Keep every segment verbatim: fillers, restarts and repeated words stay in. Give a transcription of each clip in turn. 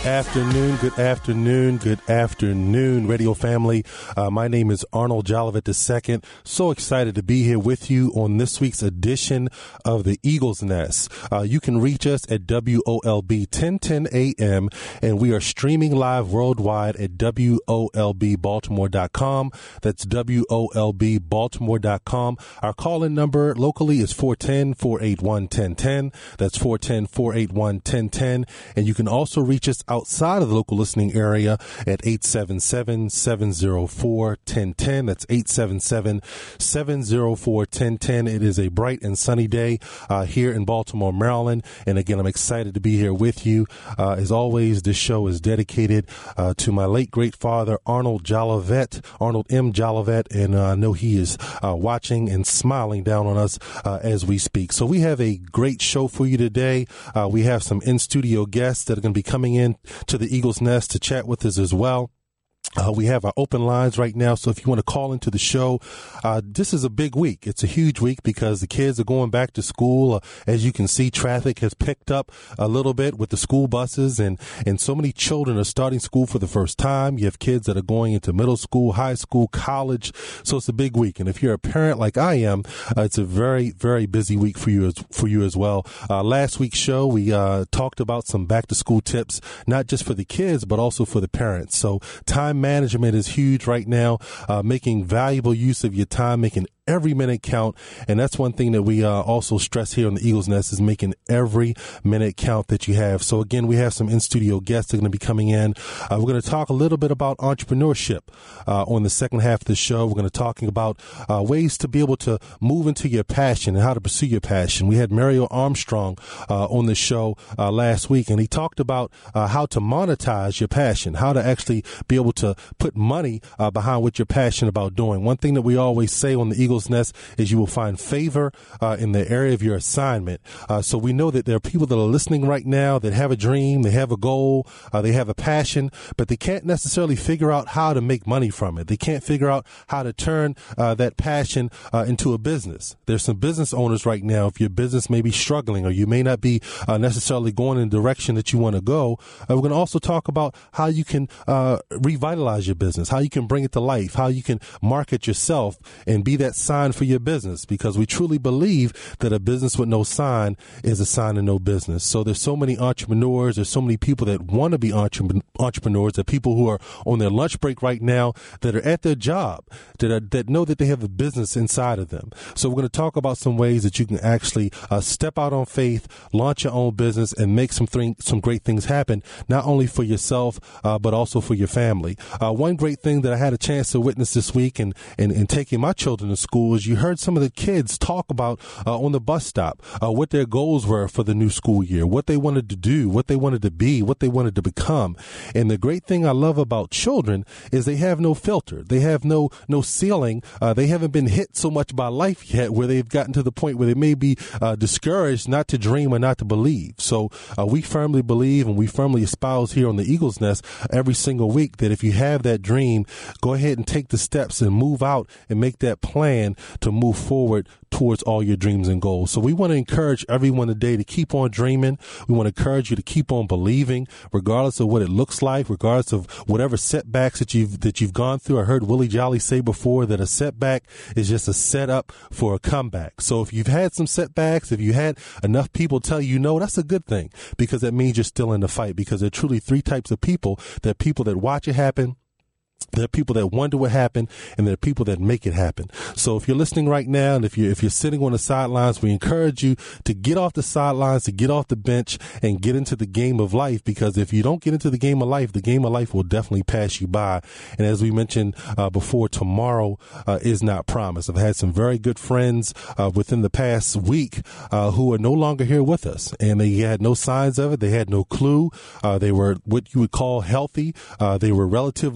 afternoon, good afternoon, good afternoon, radio family. Uh, my name is Arnold Jolivet the second. So excited to be here with you on this week's edition of the Eagle's Nest. Uh, you can reach us at W O L B ten ten A M, and we are streaming live worldwide at W O L B Baltimore dot com. That's W O L B Baltimore dot com. Our call-in number locally is four one zero, four eight one, one zero one zero. That's four one zero, four eight one, one zero one zero. And you can also reach us outside of the local listening area at eight seven seven, seven zero four, one zero one zero. That's eight seven seven, seven zero four, one zero one zero. It is a bright and sunny day uh, here in Baltimore, Maryland. And again, I'm excited to be here with you. Uh, as always, this show is dedicated uh, to my late great father, Arnold Jolivet, Arnold M. Jolivet. And uh, I know he is uh, watching and smiling down on us uh, as we speak. So we have a great show for you today. Uh, we have some in-studio guests that are going to be coming in to the Eagle's Nest to chat with us as well. Uh, we have our open lines right now, so if you want to call into the show, uh, this is a big week. It's a huge week because the kids are going back to school. Uh, as you can see, traffic has picked up a little bit with the school buses, and, and so many children are starting school for the first time. You have kids that are going into middle school, high school, college, so it's a big week. And if you're a parent like I am, uh, it's a very, very busy week for you as, for you as well. Uh, last week's show, we uh, talked about some back-to-school tips, not just for the kids, but also for the parents. So time management is huge right now, uh, making valuable use of your time, making every minute count. And that's one thing that we uh, also stress here on the Eagle's Nest is making every minute count that you have. So again, we have some in-studio guests that are going to be coming in. Uh, we're going to talk a little bit about entrepreneurship uh, on the second half of the show. We're going to talk about uh, ways to be able to move into your passion and how to pursue your passion. We had Mario Armstrong uh, on the show uh, last week, and he talked about uh, how to monetize your passion, how to actually be able to put money uh, behind what you're passionate about doing. One thing that we always say on the Eagle's Nest is you will find favor uh, in the area of your assignment. Uh, so we know that there are people that are listening right now that have a dream, they have a goal, uh, they have a passion, but they can't necessarily figure out how to make money from it. They can't figure out how to turn uh, that passion uh, into a business. There's some business owners right now. If your business may be struggling or you may not be uh, necessarily going in the direction that you want to go, uh, we're going to also talk about how you can uh, revitalize your business, how you can bring it to life, how you can market yourself and be that sign for your business, because we truly believe that a business with no sign is a sign of no business. So there's so many entrepreneurs, there's so many people that want to be entre- entrepreneurs, that people who are on their lunch break right now that are at their job, that are, that know that they have a business inside of them. So we're going to talk about some ways that you can actually uh, step out on faith, launch your own business, and make some th- some great things happen, not only for yourself, uh, but also for your family. Uh, one great thing that I had a chance to witness this week and, and, and taking my children to school is you heard some of the kids talk about uh, on the bus stop uh, what their goals were for the new school year, what they wanted to do, what they wanted to be, what they wanted to become. And the great thing I love about children is they have no filter. They have no no ceiling. Uh, they haven't been hit so much by life yet where they've gotten to the point where they may be uh, discouraged not to dream or not to believe. So uh, we firmly believe and we firmly espouse here on the Eagle's Nest every single week that if you have that dream, go ahead and take the steps and move out and make that plan to move forward towards all your dreams and goals. So we want to encourage everyone today to keep on dreaming. We want to encourage you to keep on believing, regardless of what it looks like, regardless of whatever setbacks that you've that you've gone through. I heard Willie Jolly say before that a setback is just a setup for a comeback. So if you've had some setbacks, if you had enough people tell you no, that's a good thing, because that means you're still in the fight, because there are truly three types of people. There are people that watch it happen, there are people that wonder what happened, and there are people that make it happen. So if you're listening right now, and if you're, if you're sitting on the sidelines, we encourage you to get off the sidelines, to get off the bench and get into the game of life, because if you don't get into the game of life, the game of life will definitely pass you by. And as we mentioned uh, before, tomorrow uh, is not promised. I've had some very good friends uh, within the past week uh, who are no longer here with us, and they had no signs of it. They had no clue. Uh, they were what you would call healthy. Uh, they were relatively young.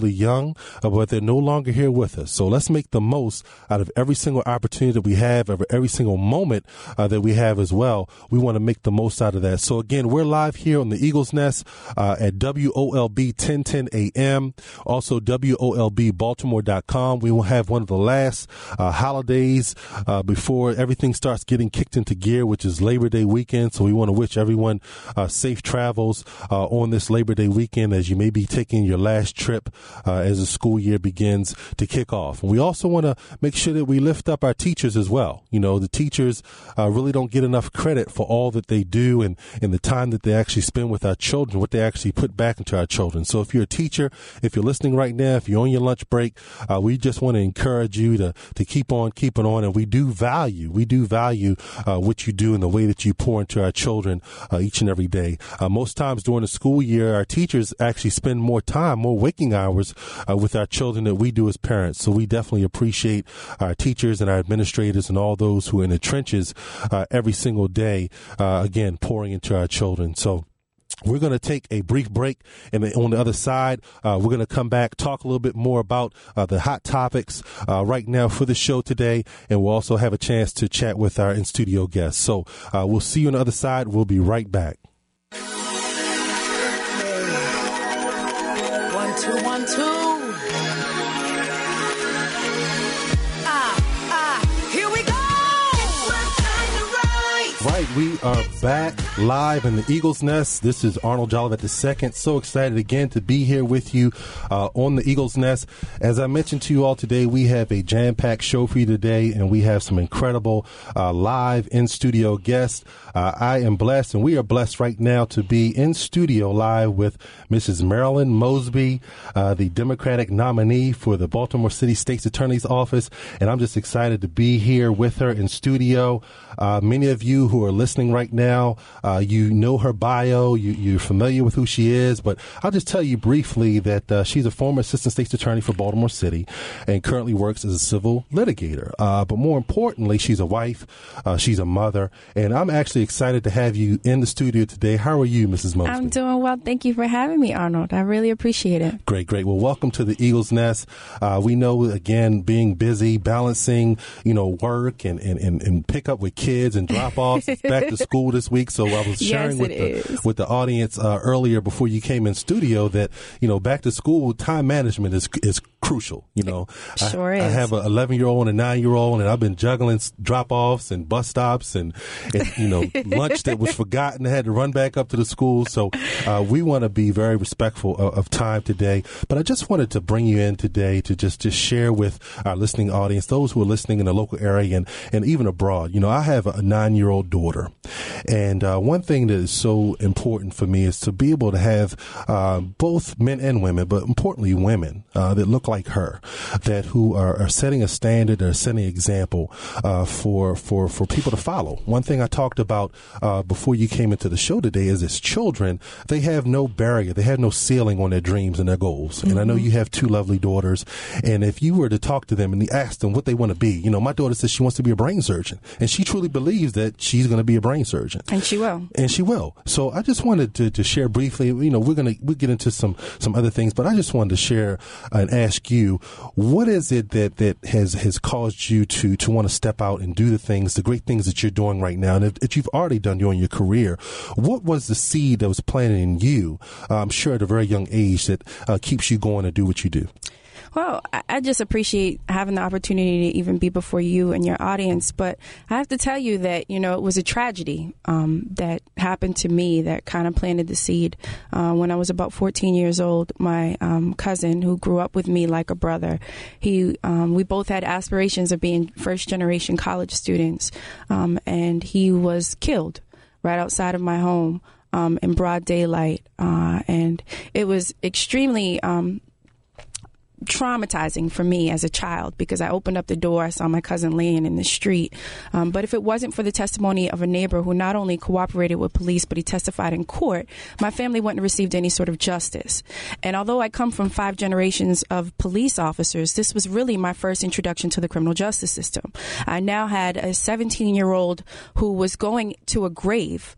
along, uh, but they're no longer here with us. So let's make the most out of every single opportunity that we have, every, every single moment uh, that we have as well. We want to make the most out of that. So again, we're live here on the Eagles Nest uh, at W O L B ten ten A M, also W O L B Baltimore dot com. We will have one of the last uh, holidays uh, before everything starts getting kicked into gear, which is Labor Day weekend. So we want to wish everyone uh, safe travels uh, on this Labor Day weekend as you may be taking your last trip uh, as the school year begins to kick off. And we also want to make sure that we lift up our teachers as well. You know, the teachers uh, really don't get enough credit for all that they do and, and the time that they actually spend with our children, what they actually put back into our children. So if you're a teacher, if you're listening right now, if you're on your lunch break, uh, we just want to encourage you to, to keep on keeping on. And we do value, we do value uh, what you do and the way that you pour into our children uh, each and every day. Uh, most times during the school year, our teachers actually spend more time, more waking hours uh, with our children than we do as parents. So we definitely appreciate our teachers and our administrators and all those who are in the trenches uh, every single day, uh, again, pouring into our children. So we're going to take a brief break, and on the other side, uh, we're going to come back, talk a little bit more about uh, the hot topics uh, right now for the show today, and we'll also have a chance to chat with our in-studio guests. So uh, we'll see you on the other side. We'll be right back. One, two, one, two. Right, we are back live in the Eagles Nest. This is Arnold Jolivet the second. So excited again to be here with you uh, on the Eagles Nest. As I mentioned to you all today, we have a jam-packed show for you today, and we have some incredible uh, live in-studio guests. Uh, I am blessed, and we are blessed right now to be in studio live with Missus Marilyn Mosby, uh, the Democratic nominee for the Baltimore City State's Attorney's Office, and I'm just excited to be here with her in studio. Uh, many of you who are listening right now, uh, you know her bio, you, you're familiar with who she is, but I'll just tell you briefly that uh, she's a former Assistant State's Attorney for Baltimore City and currently works as a civil litigator. Uh, but more importantly, she's a wife, uh, she's a mother, and I'm actually excited to have you in the studio today. How are you, Missus Mosby? I'm doing well. Thank you for having me, Arnold. I really appreciate it. Great, great. Well, welcome to the Eagles Nest. Uh, we know, again, being busy, balancing, you know, work and, and, and, and pick up with kids and drop offs. It's back to school this week. So I was sharing yes, with the, with the audience uh, earlier before you came in studio that, you know, back to school time management is is crucial. You know, sure I, is. I have an eleven year old and a nine year old, and I've been juggling drop offs and bus stops and, and you know, lunch that was forgotten. I had to run back up to the school. So uh, we want to be very respectful of, of time today. But I just wanted to bring you in today to just, just share with our listening audience, those who are listening in the local area and, and even abroad. You know, I have a nine year old daughter. And uh, one thing that is so important for me is to be able to have uh, both men and women, but importantly women uh, that look like her, that who are, are setting a standard or setting an example uh, for for for people to follow. One thing I talked about uh, before you came into the show today is as children, they have no barrier, they have no ceiling on their dreams and their goals. Mm-hmm. And I know you have two lovely daughters, and if you were to talk to them and you ask them what they want to be, you know, my daughter says she wants to be a brain surgeon, and she truly believes that she's going to be a brain surgeon. And she will. And she will. So I just wanted to, to share briefly, you know, we're going to we'll get into some, some other things, but I just wanted to share and ask you, what is it that, that has, has caused you to, to want to step out and do the things, the great things that you're doing right now, and if, if you've already done during your career? What was the seed that was planted in you, uh, I'm sure at a very young age, that uh, keeps you going to do what you do? Well, I just appreciate having the opportunity to even be before you and your audience. But I have to tell you that, you know, it was a tragedy um, that happened to me that kind of planted the seed. Uh, when I was about fourteen years old, my um, cousin, who grew up with me like a brother, he um, we both had aspirations of being first generation college students. Um, and he was killed right outside of my home um, in broad daylight. Uh, and it was extremely um traumatizing for me as a child, because I opened up the door, I saw my cousin laying in the street. Um, but if it wasn't for the testimony of a neighbor who not only cooperated with police, but he testified in court, my family wouldn't have received any sort of justice. And although I come from five generations of police officers, this was really my first introduction to the criminal justice system. I now had a seventeen-year-old who was going to a grave,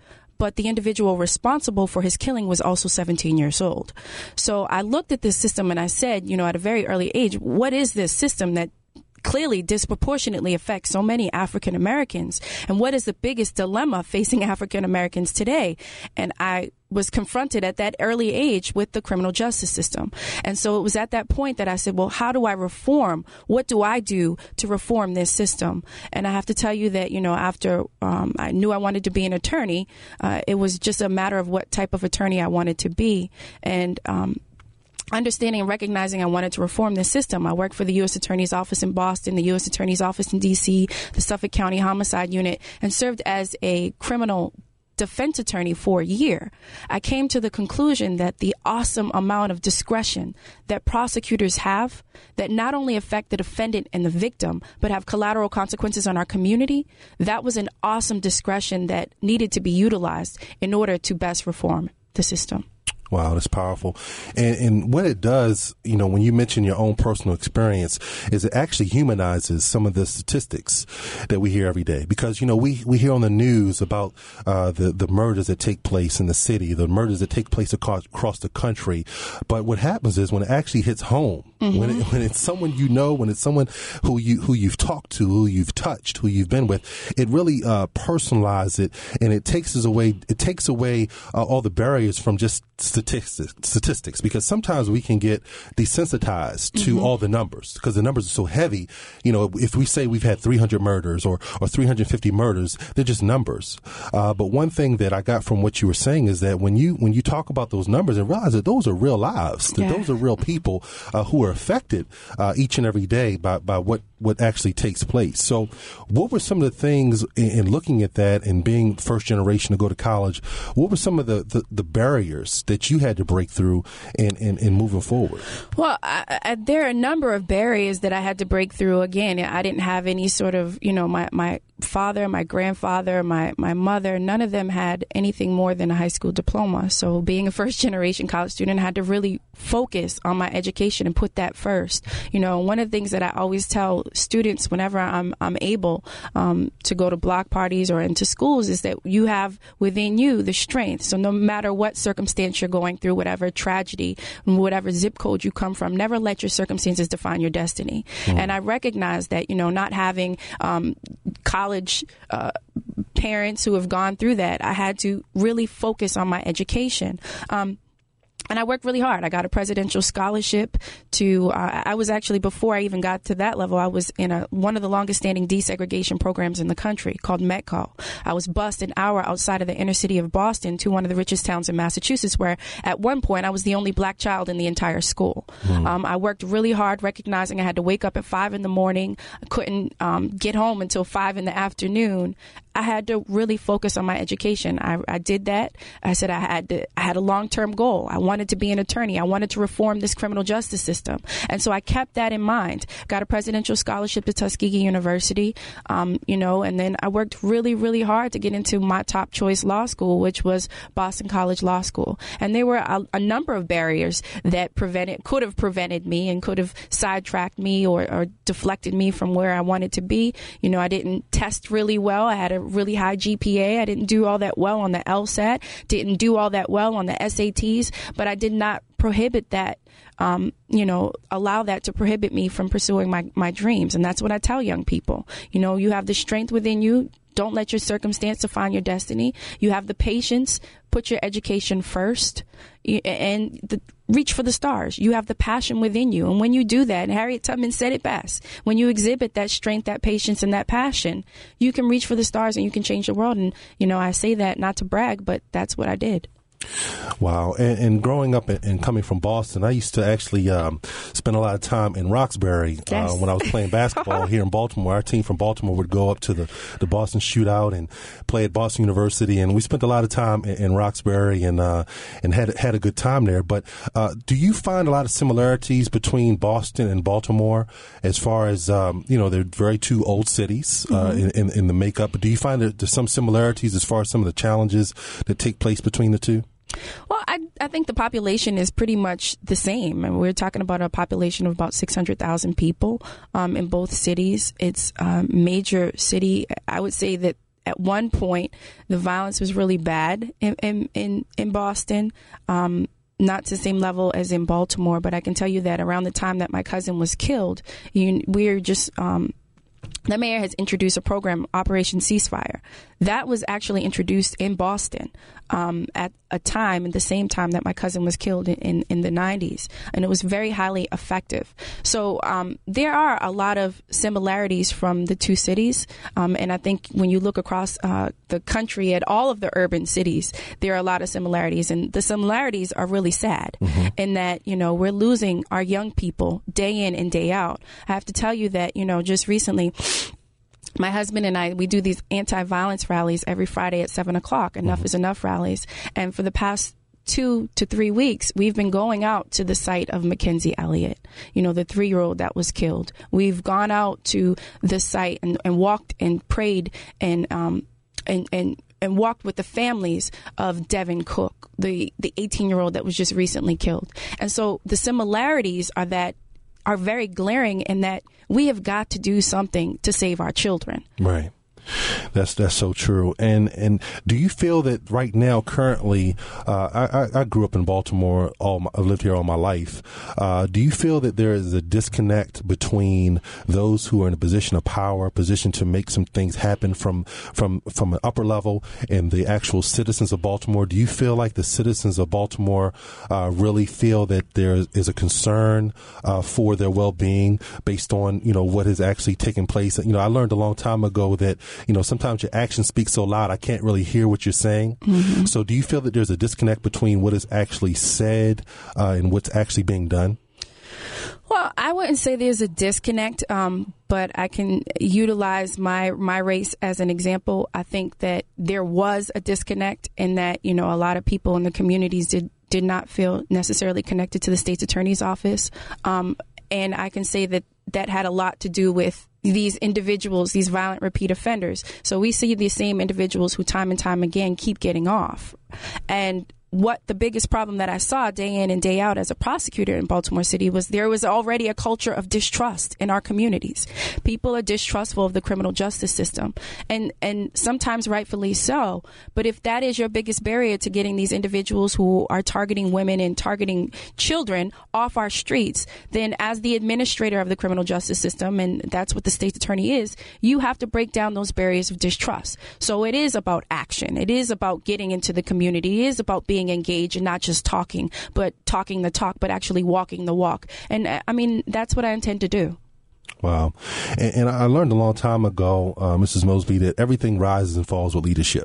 but the individual responsible for his killing was also seventeen years old. So I looked at this system and I said, you know, at a very early age, what is this system that clearly disproportionately affects so many African Americans? And what is the biggest dilemma facing African Americans today? And I was confronted at that early age with the criminal justice system. And so it was at that point that I said, well, how do I reform? What do I do to reform this system? And I have to tell you that, you know, after um, I knew I wanted to be an attorney, uh, it was just a matter of what type of attorney I wanted to be. And um understanding and recognizing I wanted to reform this system. I worked for the U S Attorney's Office in Boston, the U S Attorney's Office in D C, the Suffolk County Homicide Unit, and served as a criminal defense attorney for a year. I came to the conclusion that the awesome amount of discretion that prosecutors have that not only affect the defendant and the victim, but have collateral consequences on our community, that was an awesome discretion that needed to be utilized in order to best reform the system. Wow, that's powerful. And, and what it does, you know, when you mention your own personal experience, is it actually humanizes some of the statistics that we hear every day. Because, you know, we, we hear on the news about uh, the, the murders that take place in the city, the murders that take place across, across the country. But what happens is when it actually hits home, mm-hmm. when, it, when it's someone you know, when it's someone who, you, who you've talked to, who you've touched, who you've been with, it really uh, personalizes it, and it takes us away, it takes away uh, all the barriers from just statistics. Statistics, statistics, because sometimes we can get desensitized to mm-hmm. all the numbers because the numbers are so heavy. You know, if we say we've had three hundred murders or, or three hundred fifty murders, they're just numbers. Uh, but one thing that I got from what you were saying is that when you when you talk about those numbers and realize that those are real lives, that yeah. those are real people uh, who are affected uh, each and every day by, by what, what actually takes place. So what were some of the things in, in looking at that and being first generation to go to college, what were some of the, the, the barriers that you had to break through in, in, in moving forward? Well, I, I, there are a number of barriers that I had to break through. Again, I didn't have any sort of, you know, my, my father, my grandfather, my, my mother, none of them had anything more than a high school diploma. So being a first generation college student, I had to really focus on my education and put that first. You know, one of the things that I always tell students whenever I'm, I'm able um, to go to block parties or into schools is that you have within you the strength. So no matter what circumstance you're going through, whatever tragedy, whatever zip code you come from, never let your circumstances define your destiny. Mm. And I recognize that, you know, not having um, college uh, parents who have gone through that, I had to really focus on my education. Um, And I worked really hard. I got a presidential scholarship to, uh, I was actually, before I even got to that level, I was in a one of the longest standing desegregation programs in the country called METCO. I was bused an hour outside of the inner city of Boston to one of the richest towns in Massachusetts, where at one point I was the only black child in the entire school. Mm. Um, I worked really hard, recognizing I had to wake up at five in the morning. I couldn't um, get home until five in the afternoon. I had to really focus on my education. I, I did that. I said I had to, I had a long-term goal. I wanted to be an attorney. I wanted to reform this criminal justice system. And so I kept that in mind. Got a presidential scholarship to Tuskegee University, um, you know, and then I worked really, really hard to get into my top choice law school, which was Boston College Law School. And there were a, a number of barriers that prevented, could have prevented me and could have sidetracked me or, or deflected me from where I wanted to be. You know, I didn't test really well. I had a really high G P A. I didn't do all that well on the LSAT, didn't do all that well on the S A Ts, but I did not prohibit that, um, you know, allow that to prohibit me from pursuing my, my dreams. And that's what I tell young people. You know, you have the strength within you. Don't let your circumstance define your destiny. You have the patience. Put your education first and the, reach for the stars. You have the passion within you. And when you do that, and Harriet Tubman said it best, when you exhibit that strength, that patience, and that passion, you can reach for the stars and you can change the world. And, you know, I say that not to brag, but that's what I did. Wow. And, and growing up and, and coming from Boston, I used to actually um, spend a lot of time in Roxbury. Yes. uh, when I was playing basketball here in Baltimore. Our team from Baltimore would go up to the, the Boston Shootout and play at Boston University. And we spent a lot of time in, in Roxbury and uh, and had had a good time there. But uh, do you find a lot of similarities between Boston and Baltimore as far as, um, you know, they're very two old cities uh, mm-hmm. in, in, in the makeup. But do you find that there's some similarities as far as some of the challenges that take place between the two? Well, I, I think the population is pretty much the same. And we're talking about a population of about six hundred thousand people um, in both cities. It's a major city. I would say that at one point, the violence was really bad in in in, in Boston. Um, not to the same level as in Baltimore, but I can tell you that around the time that my cousin was killed, you, we're just um, the mayor has introduced a program, Operation Ceasefire. That was actually introduced in Boston um, at a time, at the same time that my cousin was killed in, in, in the nineties. And it was very highly effective. So um, there are a lot of similarities from the two cities. Um, and I think when you look across uh, the country at all of the urban cities, there are a lot of similarities. And the similarities are really sad mm-hmm. in that, you know, we're losing our young people day in and day out. I have to tell you that, you know, just recently, my husband and I, we do these anti-violence rallies every Friday at seven o'clock, Enough mm-hmm. is Enough rallies. And for the past two to three weeks, we've been going out to the site of Mackenzie Elliott, you know, the three-year-old that was killed. We've gone out to the site and, and walked and prayed and, um, and, and, and walked with the families of Devin Cook, the, the eighteen-year-old that was just recently killed. And so the similarities are that are very glaring in that we have got to do something to save our children. Right. That's that's so true. And and do you feel that right now, currently, uh, I, I grew up in Baltimore. All my, I've lived here all my life. Uh, do you feel that there is a disconnect between those who are in a position of power, a position to make some things happen from from from an upper level, and the actual citizens of Baltimore? Do you feel like the citizens of Baltimore uh, really feel that there is a concern uh, for their well-being based on, you know, what has actually taken place? You know, I learned a long time ago that, you know, sometimes your actions speak so loud, I can't really hear what you're saying. Mm-hmm. So do you feel that there's a disconnect between what is actually said uh, and what's actually being done? Well, I wouldn't say there's a disconnect, um, but I can utilize my, my race as an example. I think that there was a disconnect in that, you know, a lot of people in the communities did, did not feel necessarily connected to the state's attorney's office. Um, and I can say that that had a lot to do with these individuals, these violent repeat offenders. So we see the same individuals who time and time again keep getting off. And what the biggest problem that I saw day in and day out as a prosecutor in Baltimore City was there was already a culture of distrust in our communities. People are distrustful of the criminal justice system, and and sometimes rightfully so. But if that is your biggest barrier to getting these individuals who are targeting women and targeting children off our streets, then as the administrator of the criminal justice system, and that's what the state's attorney is, you have to break down those barriers of distrust. So it is about action. It is about getting into the community. It is about being engaged and not just talking, but talking the talk, but actually walking the walk. And I mean, that's what I intend to do. Wow. And, and I learned a long time ago, uh, Missus Mosby, that everything rises and falls with leadership.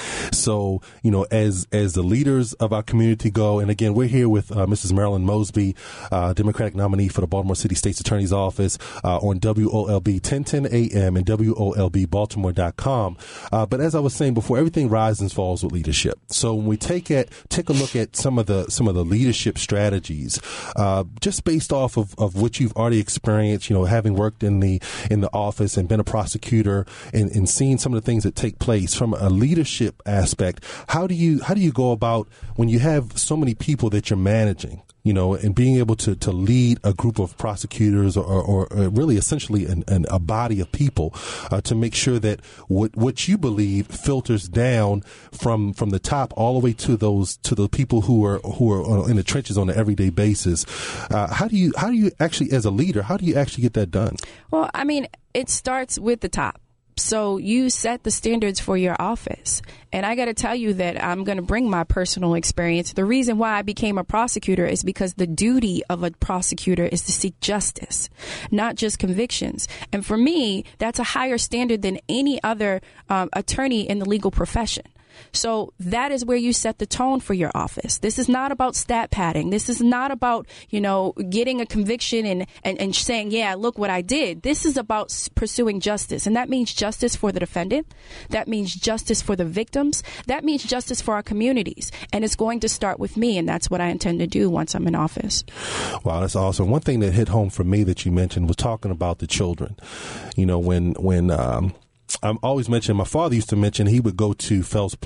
So, you know, as as the leaders of our community go, and again, we're here with uh, Missus Marilyn Mosby, uh, Democratic nominee for the Baltimore City State's Attorney's Office, uh, on W O L B ten ten A M and W O L B Baltimore dot com. Uh, but as I was saying before, everything rises and falls with leadership. So when we take it, take a look at some of the some of the leadership strategies, uh, just based off of, of what you've already experienced, you know, having worked in the in the office and been a prosecutor and, and seen some of the things that take place from a leadership aspect, how do you how do you go about when you have so many people that you're managing, you know, and being able to, to lead a group of prosecutors or, or, or really essentially an, an, a body of people uh, to make sure that what what you believe filters down from from the top all the way to those to the people who are who are in the trenches on an everyday basis. Uh, how do you how do you actually, as a leader, how do you actually get that done? Well, I mean, it starts with the top. So you set the standards for your office. And I got to tell you that I'm going to bring my personal experience. The reason why I became a prosecutor is because the duty of a prosecutor is to seek justice, not just convictions. And for me, that's a higher standard than any other um, attorney in the legal profession. So that is where you set the tone for your office. This is not about stat padding. This is not about, you know, getting a conviction and, and, and saying, yeah, look what I did. This is about pursuing justice. And that means justice for the defendant. That means justice for the victims. That means justice for our communities. And it's going to start with me. And that's what I intend to do once I'm in office. Wow, that's awesome. One thing that hit home for me that you mentioned was talking about the children. You know, when, when, um, I'm always mentioning, my father used to mention he would go to Fells Point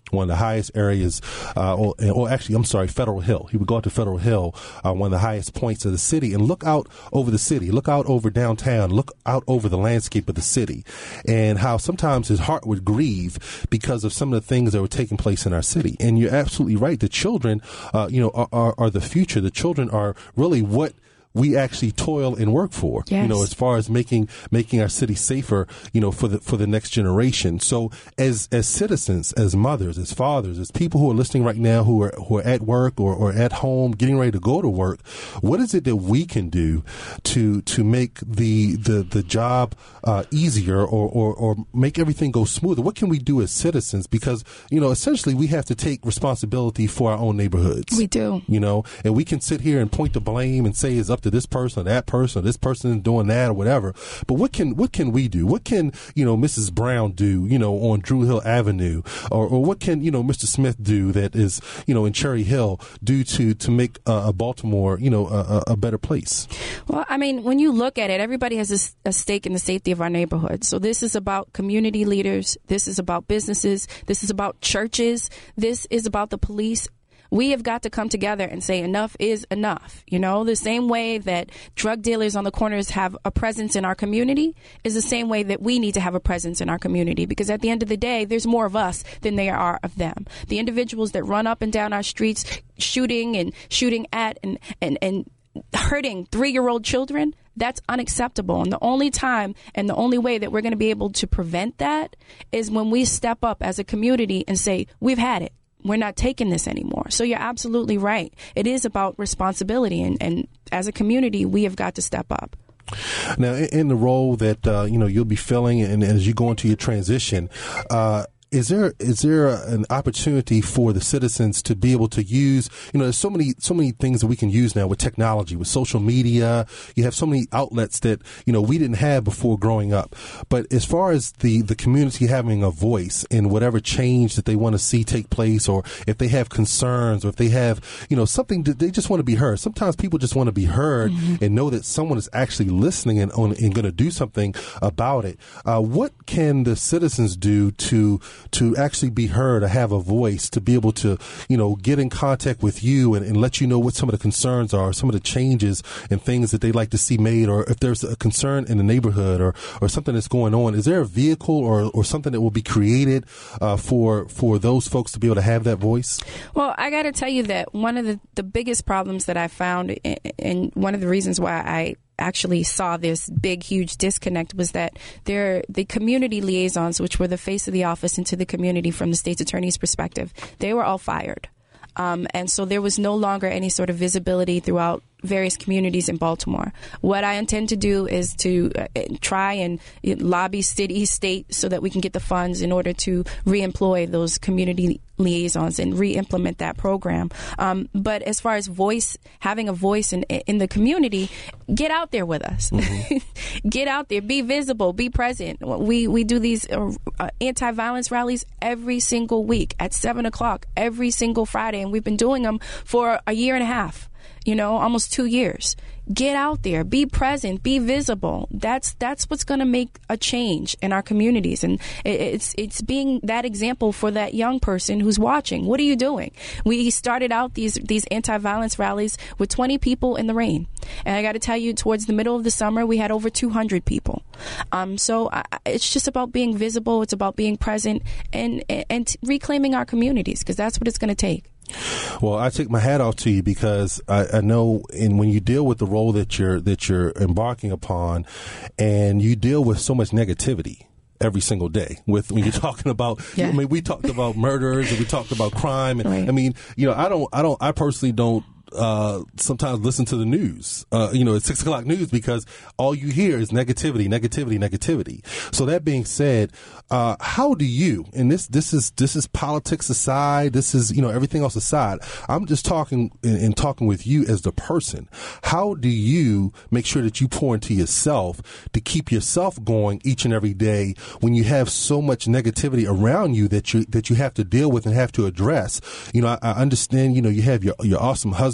one of the highest areas, uh, or, or actually, I'm sorry, Federal Hill. He would go out to Federal Hill, uh, one of the highest points of the city, and look out over the city, look out over downtown, look out over the landscape of the city, and how sometimes his heart would grieve because of some of the things that were taking place in our city. And you're absolutely right. The children, uh, you know, are, are, are the future. The children are really what we actually toil and work for, yes. you know, as far as making making our city safer, you know, for the for the next generation. So as as citizens, as mothers, as fathers, as people who are listening right now who are who are at work or, or at home getting ready to go to work, what is it that we can do to to make the the, the job uh, easier or, or, or make everything go smoother? What can we do as citizens? Because, you know, essentially we have to take responsibility for our own neighborhoods. We do. You know, and we can sit here and point the blame and say it's up to this person or that person or this person is doing that or whatever. But what can what can we do? What can, you know, Missus Brown do, you know, on Drew Hill Avenue? Or, or what can, you know, Mister Smith do that is, you know, in Cherry Hill do to to make uh, a Baltimore, you know, a, a better place? Well, I mean, when you look at it, everybody has a, a stake in the safety of our neighborhood. So this is about community leaders. This is about businesses. This is about churches. This is about the police. We have got to come together and say enough is enough. You know, the same way that drug dealers on the corners have a presence in our community is the same way that we need to have a presence in our community, because at the end of the day, there's more of us than there are of them. The individuals that run up and down our streets shooting and shooting at and, and, and hurting three-year-old children, that's unacceptable. And the only time and the only way that we're going to be able to prevent that is when we step up as a community and say, we've had it. We're not taking this anymore. So you're absolutely right. It is about responsibility. And, and as a community, we have got to step up. Now, in the role that, uh, you know, you'll be filling and as you go into your transition, uh, Is there is there an opportunity for the citizens to be able to use, you know, there's so many so many things that we can use now with technology, with social media. You have so many outlets that, you know, we didn't have before growing up. But as far as the, the community having a voice in whatever change that they want to see take place, or if they have concerns, or if they have, you know, something that they just want to be heard. Sometimes people just want to be heard mm-hmm. and know that someone is actually listening and, and going to do something about it. Uh, what can the citizens do to to actually be heard, or have a voice, to be able to, you know, get in contact with you and, and let you know what some of the concerns are, some of the changes and things that they'd like to see made, or if there's a concern in the neighborhood or, or something that's going on? Is there a vehicle or, or something that will be created uh, for for those folks to be able to have that voice? Well, I got to tell you that one of the, the biggest problems that I found, and one of the reasons why I actually saw this big, huge disconnect, was that they're the community liaisons, which were the face of the office into the community from the state's attorney's perspective, they were all fired. Um, and so there was no longer any sort of visibility throughout various communities in Baltimore. What I intend to do is to uh, try and lobby city, state, so that we can get the funds in order to reemploy those community liaisons and re-implement that program. Um, but as far as voice, having a voice in in the community, get out there with us. Mm-hmm. Get out there, be visible, be present. We we do these uh, uh, anti-violence rallies every single week at seven o'clock every single Friday, and we've been doing them for a year and a half. You know, almost two years. Get out there, be present, be visible. That's that's what's going to make a change in our communities. And it's it's being that example for that young person who's watching. What are you doing? We started out these these anti-violence rallies with twenty people in the rain. And I got to tell you, towards the middle of the summer, we had over two hundred people. Um, so I, it's just about being visible. It's about being present and, and, and reclaiming our communities, because that's what it's going to take. Well, I take my hat off to you, because I, I know, and when you deal with the role that you're that you're embarking upon, and you deal with so much negativity every single day, with when you're talking about, yeah. I mean, we talked about murders and we talked about crime, and right. I mean, you know, I don't, I don't, I personally don't. Uh, sometimes listen to the news, uh, you know, at six o'clock news, because all you hear is negativity, negativity, negativity. So that being said, uh, how do you, and this, this is, this is politics aside, this is, you know, everything else aside, I'm just talking and, and talking with you as the person. How do you make sure that you pour into yourself to keep yourself going each and every day when you have so much negativity around you that you, that you have to deal with and have to address? You know, I, I understand, you know, you have your, your awesome husband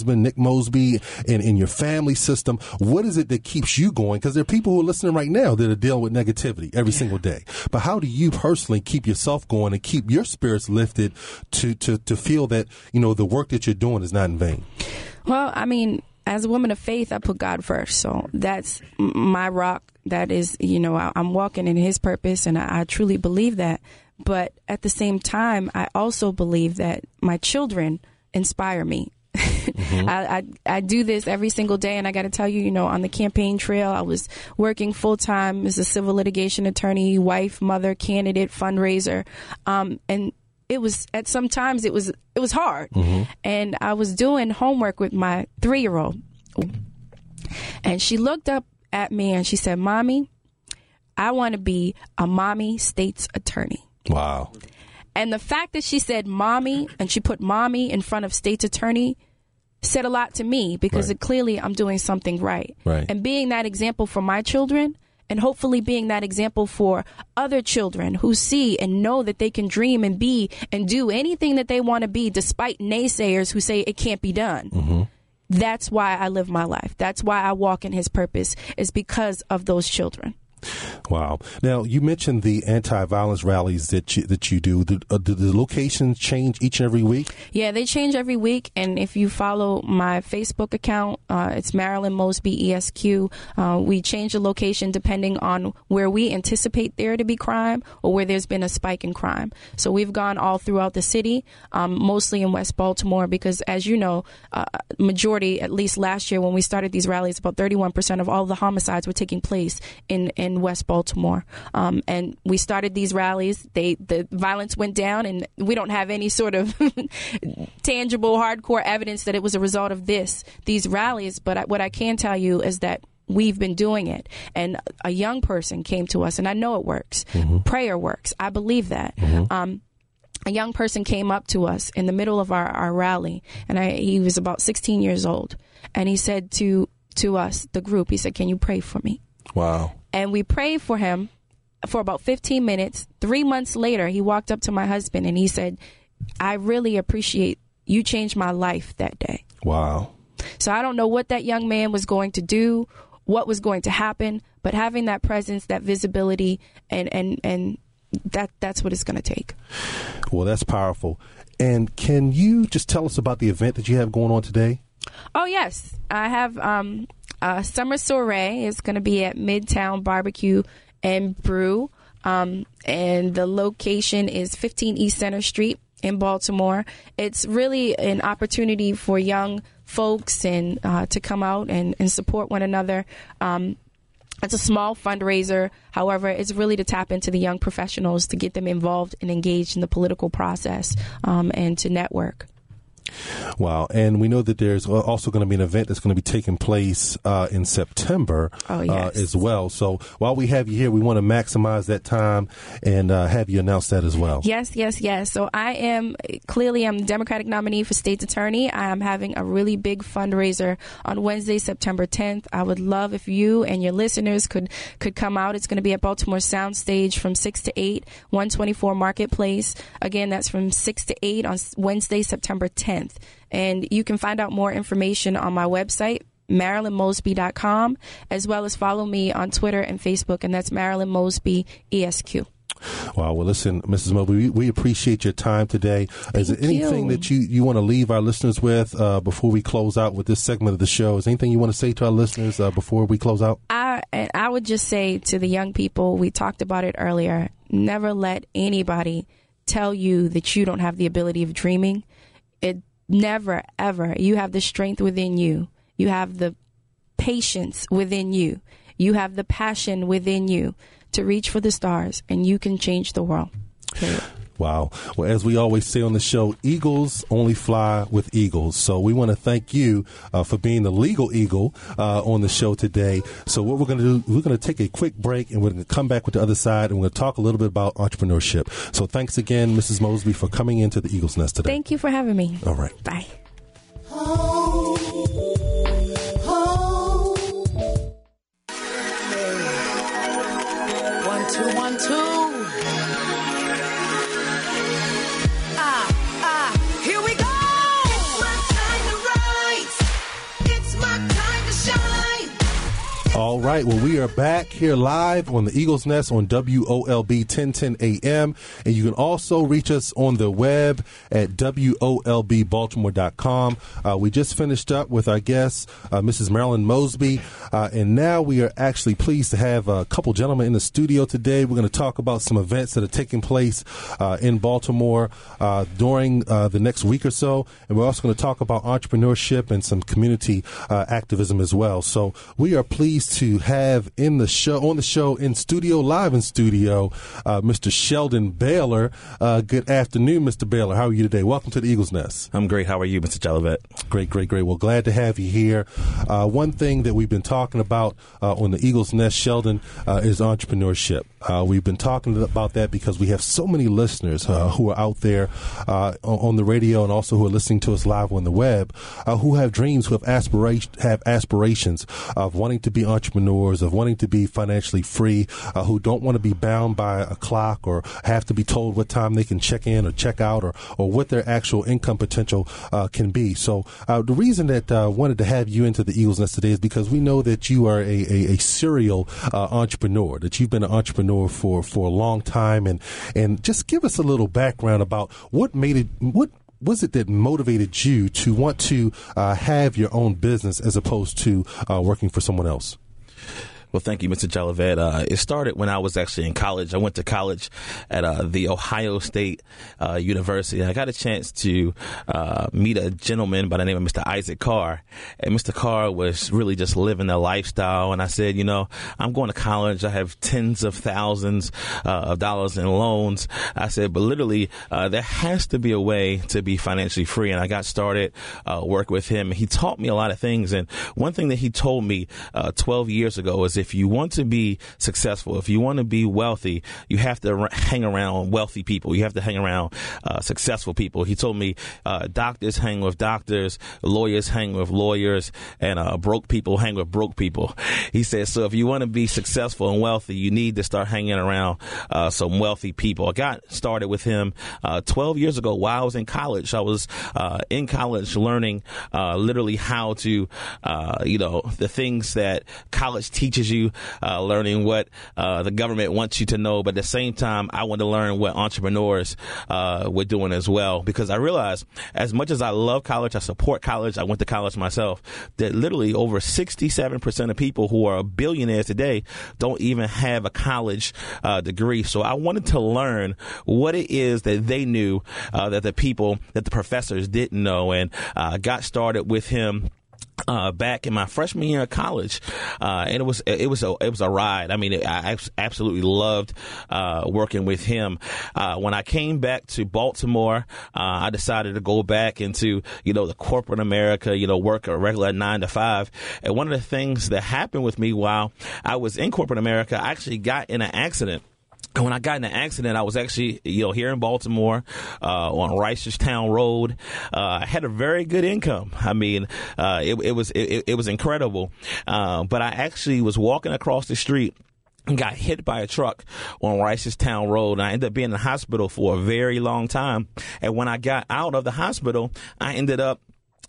husband, Nick Mosby, and in your family system, what is it that keeps you going? Because there are people who are listening right now that are dealing with negativity every yeah. single day. But how do you personally keep yourself going and keep your spirits lifted to, to, to feel that, you know, the work that you're doing is not in vain? Well, I mean, as a woman of faith, I put God first. So that's my rock. That is, you know, I, I'm walking in his purpose, and I, I truly believe that. But at the same time, I also believe that my children inspire me. Mm-hmm. I, I I do this every single day, and I got to tell you, you know, on the campaign trail, I was working full time as a civil litigation attorney, wife, mother, candidate, fundraiser, um, and it was at some times it was it was hard, mm-hmm. and I was doing homework with my three year old, and she looked up at me and she said, "Mommy, I want to be a mommy state's attorney." Wow. And the fact that she said mommy and she put mommy in front of state's attorney said a lot to me, because right. it, clearly I'm doing something right. right. And being that example for my children, and hopefully being that example for other children who see and know that they can dream and be and do anything that they want to be, despite naysayers who say it can't be done. Mm-hmm. That's why I live my life. That's why I walk in his purpose, is because of those children. Wow. Now, you mentioned the anti-violence rallies that you, that you do. Do, uh, do the locations change each and every week? Yeah, they change every week. And if you follow my Facebook account, uh, it's Marilyn Mosby E S Q. Uh, we change the location depending on where we anticipate there to be crime or where there's been a spike in crime. So we've gone all throughout the city, um, mostly in West Baltimore, because, as you know, uh, majority, at least last year when we started these rallies, about thirty-one percent of all the homicides were taking place in, in in West Baltimore. Um, and we started these rallies. They the violence went down, and we don't have any sort of tangible, hardcore evidence that it was a result of this, these rallies. But I, what I can tell you is that we've been doing it. And a young person came to us, and I know it works. Mm-hmm. Prayer works. I believe that. Mm-hmm. Um, a young person came up to us in the middle of our, our rally, and I, he was about sixteen years old. And he said to, to us, the group, he said, "Can you pray for me?" Wow. And we prayed for him for about fifteen minutes. Three months later, he walked up to my husband and he said, "I really appreciate you changed my life that day." Wow. So I don't know what that young man was going to do, what was going to happen, but having that presence, that visibility, and, and, and that that's what it's going to take. Well, that's powerful. And can you just tell us about the event that you have going on today? Oh, yes. I have um, a summer soiree. It's going to be at Midtown Barbecue and Brew. Um, and the location is fifteen East Center Street in Baltimore. It's really an opportunity for young folks and uh, to come out and, and support one another. Um, it's a small fundraiser. However, it's really to tap into the young professionals, to get them involved and engaged in the political process, um, and to network. Wow. And we know that there's also going to be an event that's going to be taking place uh, in September oh, yes. uh, as well. So while we have you here, we want to maximize that time and uh, have you announce that as well. Yes, yes, yes. So I am clearly I'm Democratic nominee for state's attorney. I am having a really big fundraiser on Wednesday, September tenth. I would love if you and your listeners could, could come out. It's going to be at Baltimore Soundstage from six to eight, one twenty-four Marketplace. Again, that's from six to eight on Wednesday, September tenth. And you can find out more information on my website, marilyn mosby dot com, as well as follow me on Twitter and Facebook, and that's Marilyn Mosby E S Q. Wow. Well, listen, Missus Mosby, we, we appreciate your time today. Is there anything you. that you, you want to leave our listeners with uh, before we close out with this segment of the show? Is there anything you want to say to our listeners uh, before we close out? I, I would just say to the young people, we talked about it earlier, never let anybody tell you that you don't have the ability of dreaming. It Never, ever. You have the strength within you. You have the patience within you. You have the passion within you to reach for the stars, and you can change the world. Period. Wow. Well, as we always say on the show, eagles only fly with eagles. So we want to thank you uh, for being the legal eagle uh, on the show today. So what we're going to do, we're going to take a quick break, and we're going to come back with the other side, and we're going to talk a little bit about entrepreneurship. So thanks again, Missus Mosby, for coming into the Eagle's Nest today. Thank you for having me. All right. Bye. Oh, oh. One, two, one, two. Here we go! It's my time to rise. All right. Well, we are back here live on the Eagles Nest on W O L B ten ten A M. And you can also reach us on the web at W O L B Baltimore dot com. Uh, we just finished up with our guest, uh, Missus Marilyn Mosby. Uh, and now we are actually pleased to have a couple gentlemen in the studio today. We're going to talk about some events that are taking place uh, in Baltimore uh, during uh, the next week or so. And we're also going to talk about entrepreneurship and some community uh, activism as well. So we are pleased to have in the show, on the show, in studio, live in studio, uh, Mister Sheldon Baylor. Uh, good afternoon, Mister Baylor. How are you today? Welcome to the Eagles Nest. I'm great. How are you, Mister Jolivet? Great, great, great. Well, glad to have you here. Uh, one thing that we've been talking about uh, on the Eagles Nest, Sheldon, uh, is entrepreneurship. Uh, we've been talking about that because we have so many listeners uh, who are out there uh, on the radio and also who are listening to us live on the web, uh, who have dreams, who have aspiration, have aspirations of wanting to be entrepreneurs, of wanting to be financially free, uh, who don't want to be bound by a clock or have to be told what time they can check in or check out, or, or what their actual income potential uh, can be. So uh, the reason that I uh, wanted to have you into the Eagles Nest today is because we know that you are a, a, a serial uh, entrepreneur, that you've been an entrepreneur for, for a long time. And, and just give us a little background about what made it, what was it that motivated you to want to uh, have your own business as opposed to uh, working for someone else? Well, thank you, Mister Jolivet. Uh, it started when I was actually in college. I went to college at uh, the Ohio State uh, University. I got a chance to uh, meet a gentleman by the name of Mister Isaac Carr. And Mister Carr was really just living the lifestyle. And I said, you know, I'm going to college. I have tens of thousands uh, of dollars in loans. I said, but literally, uh, there has to be a way to be financially free. And I got started uh, work with him. He taught me a lot of things. And one thing that he told me uh, twelve years ago is if you want to be successful, if you want to be wealthy, you have to r- hang around wealthy people. You have to hang around uh, successful people. He told me uh, doctors hang with doctors, lawyers hang with lawyers, and uh, broke people hang with broke people. He said, so if you want to be successful and wealthy, you need to start hanging around uh, some wealthy people. I got started with him uh, twelve years ago while I was in college. I was uh, in college learning uh, literally how to, uh, you know, the things that college teaches you. Uh, learning what uh, the government wants you to know, but at the same time, I want to learn what entrepreneurs uh, were doing as well, because I realized as much as I love college, I support college, I went to college myself, that literally over sixty-seven percent of people who are billionaires today don't even have a college uh, degree. So I wanted to learn what it is that they knew uh, that the people, that the professors didn't know, and uh, got started with him Uh, back in my freshman year of college, uh, and it was it was a it was a ride. I mean, it, I absolutely loved uh, working with him. Uh, when I came back to Baltimore, uh, I decided to go back into you know the corporate America, you know, work a regular nine to five. And one of the things that happened with me while I was in corporate America, I actually got in an accident. And when I got in an accident, I was actually, you know, here in Baltimore, uh, on Reisterstown Road. Uh, I had a very good income. I mean, uh, it, it was, it, it was incredible. Uh, but I actually was walking across the street and got hit by a truck on Reisterstown Road. And I ended up being in the hospital for a very long time. And when I got out of the hospital, I ended up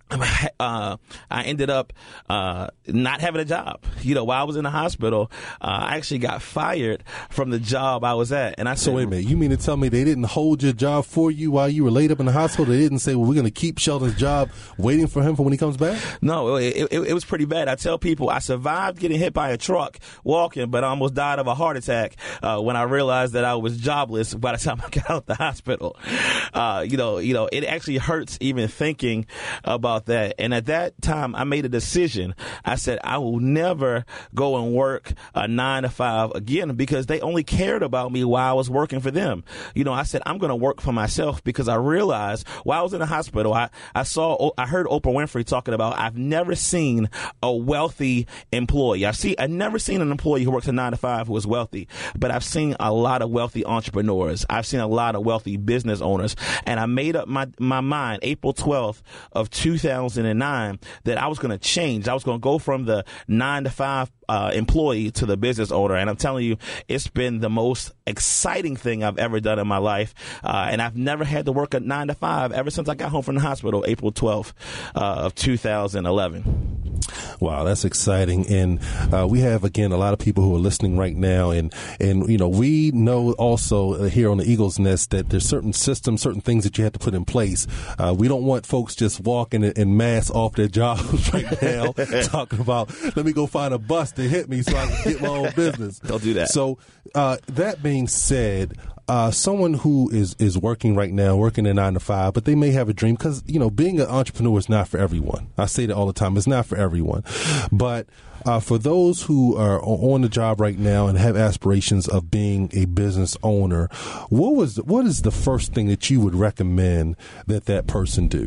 Uh, I ended up uh, not having a job. You know, while I was in the hospital, uh, I actually got fired from the job I was at. And I said, so wait a minute, you mean to tell me they didn't hold your job for you while you were laid up in the hospital? They didn't say, well, we're going to keep Sheldon's job waiting for him for when he comes back? No, it, it, it was pretty bad. I tell people I survived getting hit by a truck walking, but I almost died of a heart attack uh, when I realized that I was jobless by the time I got out of the hospital. Uh, you know, you know, it actually hurts even thinking about that. And at that time, I made a decision. I said, I will never go and work a nine to five again, because they only cared about me while I was working for them. You know, I said, I'm going to work for myself, because I realized while I was in the hospital, I, I saw, I heard Oprah Winfrey talking about, I've never seen a wealthy employee. I see, I've never seen an employee who works a nine to five who is wealthy, but I've seen a lot of wealthy entrepreneurs. I've seen a lot of wealthy business owners. And I made up my, my mind April twelfth of two thousand nine that I was going to change. I was going to go from the nine to five uh, employee to the business owner. And I'm telling you, it's been the most exciting thing I've ever done in my life. Uh, and I've never had to work a nine to five ever since I got home from the hospital, April twelfth uh, of two thousand eleven. Wow, that's exciting. And uh, we have, again, a lot of people who are listening right now. And, and you know, we know also uh, here on the Eagles Nest that there's certain systems, certain things that you have to put in place. Uh, we don't want folks just walking in, in mass off their jobs right now talking about, let me go find a bus to hit me so I can get my own business. Don't do that. So uh, that being said, Uh, someone who is, is working right now, working a nine to five, but they may have a dream because, you know, being an entrepreneur is not for everyone. I say that all the time. It's not for everyone. But uh, for those who are on the job right now and have aspirations of being a business owner, what was what is the first thing that you would recommend that that person do?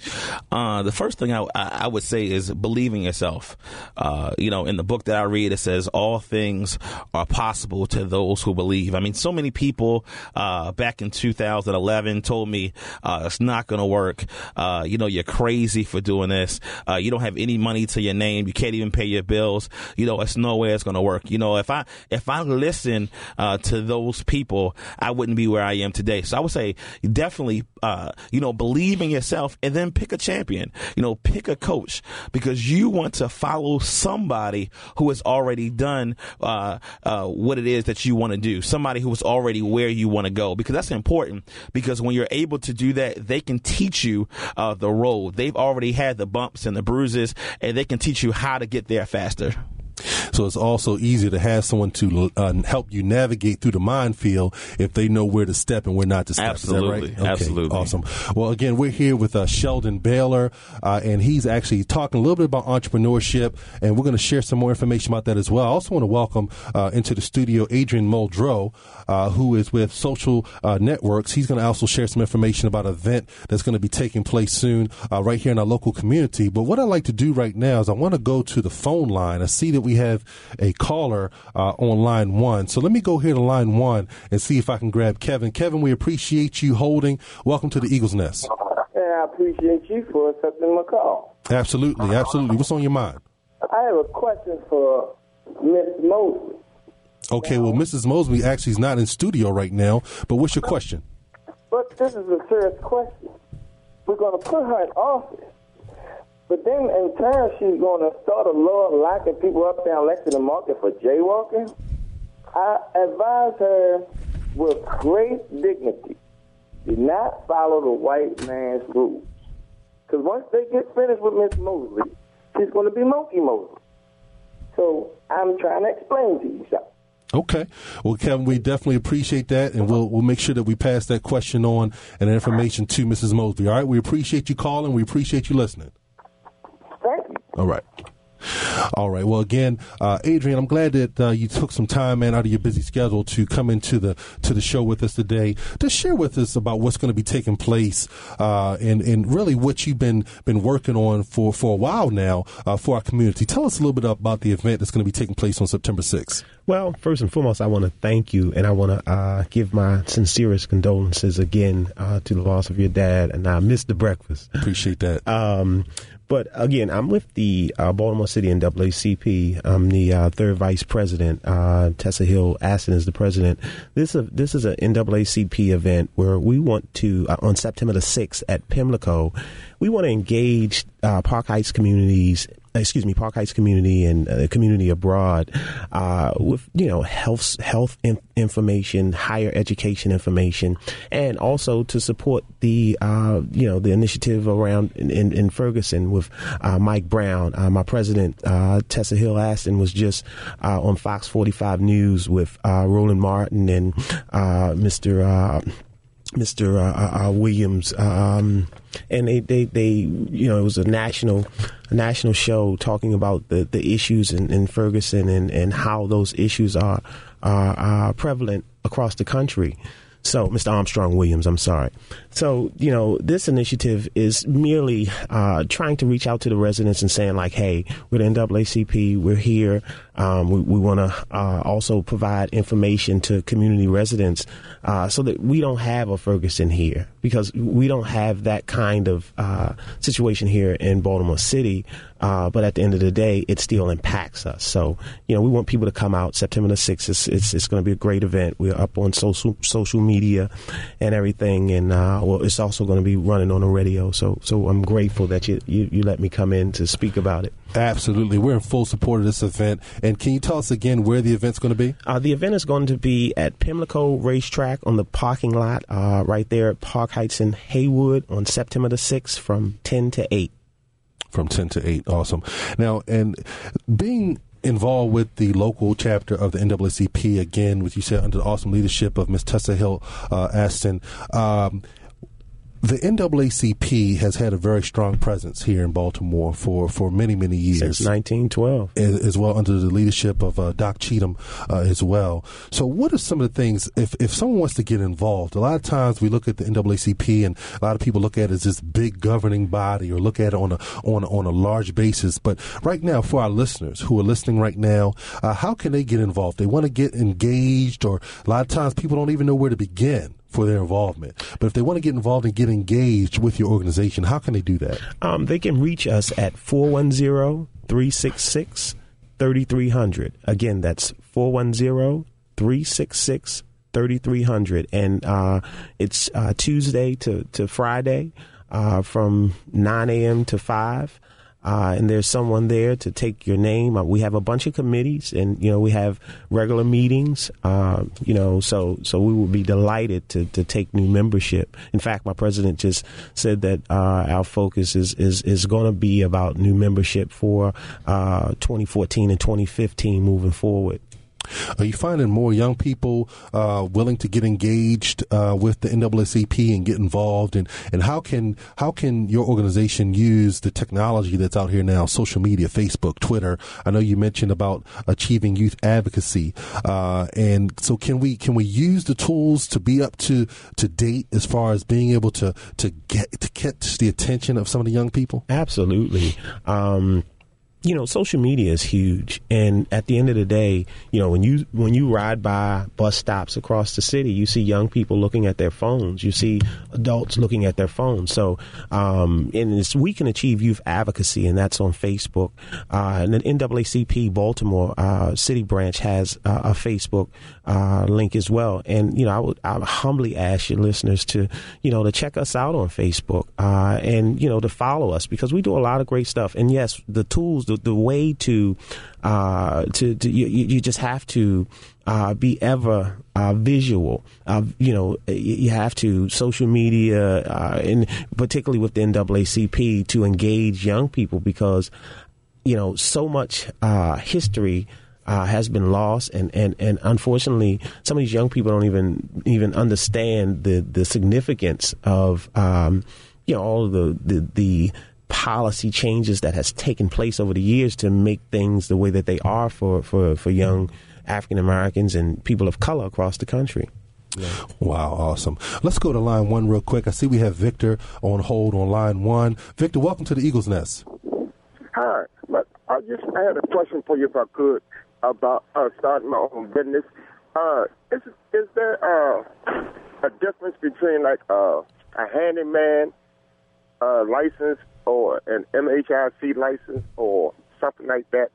Uh, the first thing I, I would say is believe in yourself. Uh, you know, in the book that I read, it says all things are possible to those who believe. I mean, so many people uh, back in two thousand eleven told me uh, it's not going to work. Uh, you know, you're crazy for doing this. Uh, you don't have any money to your name. You can't even pay your bills. You know, it's no way it's going to work. You know, if I if I listen uh, to those people, I wouldn't be where I am today. So I would say definitely, uh, you know, believe in yourself and then pick a champion, you know, pick a coach, because you want to follow somebody who has already done uh, uh, what it is that you want to do, somebody who is already where you want to go, because that's important, because when you're able to do that, they can teach you uh, the road. They've already had the bumps and the bruises, and they can teach you how to get there faster. So it's also easier to have someone to uh, help you navigate through the minefield if they know where to step and where not to step. Absolutely. Is that right? Okay, absolutely. Awesome. Well, again, we're here with uh, Sheldon Baylor, uh, and he's actually talking a little bit about entrepreneurship, and we're going to share some more information about that as well. I also want to welcome uh, into the studio Adrian Muldrow, uh, who is with Social uh, Networks. He's going to also share some information about an event that's going to be taking place soon uh, right here in our local community. But what I'd like to do right now is I want to go to the phone line. I see that we have a caller uh, on line one. So let me go here to line one and see if I can grab Kevin. Kevin, we appreciate you holding. Welcome to the Eagles Nest. Yeah, I appreciate you for accepting my call. Absolutely, absolutely. What's on your mind? I have a question for Miss Mosley. Okay, well, Missus Mosley actually is not in studio right now, but what's your question? But this is a serious question. We're going to put her in office. But then in turn, she's going to start a law locking people up there in Lexington Market for jaywalking. I advise her with great dignity, do not follow the white man's rules. Because once they get finished with Miss Mosley, she's going to be Monkey Mosley. So I'm trying to explain to you something. Okay. Well, Kevin, we definitely appreciate that, and we'll we'll make sure that we pass that question on and information to Missus Mosley. All right? We appreciate you calling. We appreciate you listening. Thank you. All right. All right. Well, again, uh, Adrian, I'm glad that uh, you took some time, man, out of your busy schedule to come into the to the show with us today to share with us about what's going to be taking place uh, and and really what you've been been working on for, for a while now uh, for our community. Tell us a little bit about the event that's going to be taking place on September sixth. Well, first and foremost, I want to thank you, and I want to uh, give my sincerest condolences again uh, to the loss of your dad, and I missed the breakfast. Appreciate that. Um, But again, I'm with the uh, Baltimore City N double A C P. I'm the uh, third vice president. Uh, Tessa Hill Aston is the president. This is a, this is an N double A C P event where we want to, uh, on September the sixth at Pimlico, we want to engage uh, Park Heights communities. Excuse me, Park Heights community and uh, community abroad uh, with, you know, health health in- information, higher education information, and also to support the, uh, you know, the initiative around in, in, in Ferguson with uh, Mike Brown. Uh, my president, uh, Tessa Hill Aston, was just uh, on Fox forty-five News with uh, Roland Martin and uh, Mister Uh, Mister Uh, uh, Williams, um, and they, they, they, you know, it was a national, a national show talking about the, the issues in, in Ferguson and, and how those issues are, are, are prevalent across the country. So, Mister Armstrong Williams, I'm sorry. So, you know, this initiative is merely uh, trying to reach out to the residents and saying, like, hey, we're the N double A C P, we're here. Um, we we want to uh, also provide information to community residents uh, so that we don't have a Ferguson here, because we don't have that kind of uh, situation here in Baltimore City. Uh, but at the end of the day, it still impacts us. So, you know, we want people to come out September the sixth. It's, it's, it's going to be a great event. We're up on social social media and everything. And, uh, well, it's also going to be running on the radio. So, so I'm grateful that you, you, you let me come in to speak about it. Absolutely. We're in full support of this event. And can you tell us again where the event's going to be? Uh, the event is going to be at Pimlico Racetrack on the parking lot uh, right there at Park Heights in Haywood on September the sixth from ten to eight. From ten to eight. Awesome. Now, and being involved with the local chapter of the N double A C P, again, which you said under the awesome leadership of Miz Tessa Hill uh, Aston, um, the N double A C P has had a very strong presence here in Baltimore for, for many, many years. Since nineteen twelve. As, as well, under the leadership of uh, Doc Cheatham uh, as well. So what are some of the things, if, if someone wants to get involved, a lot of times we look at the N double A C P and a lot of people look at it as this big governing body or look at it on a, on a, on a large basis. But right now, for our listeners who are listening right now, uh, how can they get involved? They want to get engaged, or a lot of times people don't even know where to begin for their involvement. But if they want to get involved and get engaged with your organization, how can they do that? Um, they can reach us at four one zero, three six six, three three zero zero. Again, that's four one zero, three six six, three three zero zero. And uh, it's uh, Tuesday to, to Friday uh, from nine a.m. to five. Uh, and there's someone there to take your name. Uh, we have a bunch of committees, and you know we have regular meetings. Uh, you know, so so we will be delighted to to take new membership. In fact, my president just said that uh, our focus is is is going to be about new membership for uh, twenty fourteen and twenty fifteen moving forward. Are you finding more young people uh, willing to get engaged uh, with the N double A C P and get involved? And, and how can how can your organization use the technology that's out here now, social media, Facebook, Twitter? I know you mentioned about achieving youth advocacy. Uh, and so can we can we use the tools to be up to, to date as far as being able to, to, get, to catch the attention of some of the young people? Absolutely. Um You know, social media is huge. And at the end of the day, you know, when you when you ride by bus stops across the city, you see young people looking at their phones. You see adults looking at their phones. So um, and it's, we can achieve youth advocacy, and that's on Facebook. Uh, and the N double A C P Baltimore uh, City Branch has uh, a Facebook uh, link as well. And, you know, I would I would humbly ask your listeners to, you know, to check us out on Facebook uh, and, you know, to follow us, because we do a lot of great stuff. And, yes, the tools, the The, the way to, uh, to, to you, you just have to uh, be ever uh, visual. Uh, you know, you have to social media, uh, and particularly with the N double A C P, to engage young people, because, you know, so much uh, history Uh, has been lost, and, and, and unfortunately, some of these young people don't even even understand the, the significance of um, you know all of the the, the policy changes that has taken place over the years to make things the way that they are for, for, for young African Americans and people of color across the country. Yeah. Wow, awesome. Let's go to line one real quick. I see we have Victor on hold on line one. Victor, welcome to the Eagles Nest. Hi, but I just I had a question for you, if I could, about uh, starting my own business. Uh, is is there uh, a difference between like uh, a handyman uh, license or an M H I C license or something like that?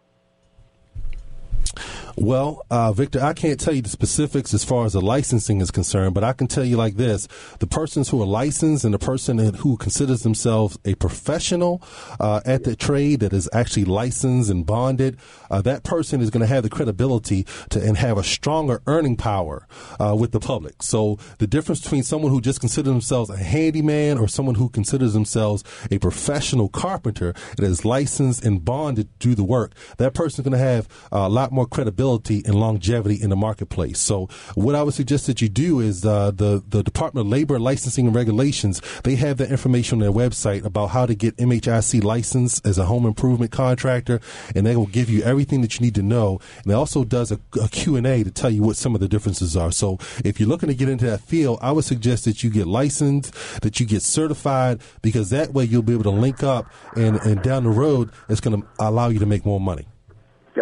Well, uh, Victor, I can't tell you the specifics as far as the licensing is concerned, but I can tell you like this. The persons who are licensed and the person who considers themselves a professional uh, at the trade that is actually licensed and bonded, uh, that person is going to have the credibility to and have a stronger earning power uh, with the public. So the difference between someone who just considers themselves a handyman or someone who considers themselves a professional carpenter that is licensed and bonded to do the work, that person is going to have a lot more credibility and longevity in the marketplace. So what I would suggest that you do is uh, the, the Department of Labor Licensing and Regulations, they have that information on their website about how to get M H I C licensed as a home improvement contractor, and they will give you everything that you need to know. And it also does a, a Q and A to tell you what some of the differences are. So if you're looking to get into that field, I would suggest that you get licensed, that you get certified, because that way you'll be able to link up, and, and down the road, it's going to allow you to make more money. Yeah,